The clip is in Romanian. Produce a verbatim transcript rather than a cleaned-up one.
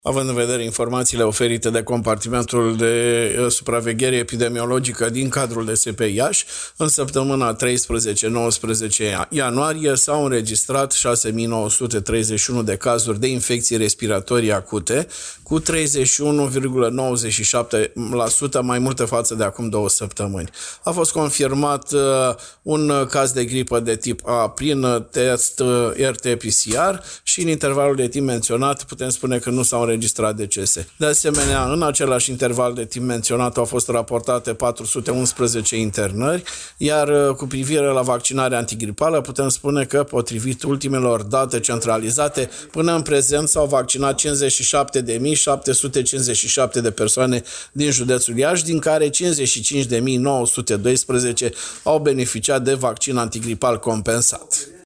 Având în vedere informațiile oferite de compartimentul de supraveghere epidemiologică din cadrul D S P Iași, în săptămâna treisprezece nouăsprezece ianuarie s-au înregistrat șase mii nouă sute treizeci și unu de cazuri de infecții respiratorii acute, cu treizeci și unu virgulă nouăzeci și șapte la sută mai multe față de acum două săptămâni. A fost confirmat un caz de gripă de tip A prin test R T P C R și în intervalul de timp menționat putem spune că nu s-au înregistrat decese. De asemenea, în același interval de timp menționat au fost raportate patru sute unsprezece internări, iar cu privire la vaccinarea antigripală putem spune că, potrivit ultimelor date centralizate, până în prezent s-au vaccinat cincizeci și șapte de mii șapte sute cincizeci și șapte de persoane din județul Iași, din care cincizeci și cinci de mii nouă sute doisprezece au beneficiat de vaccin antigripal compensat.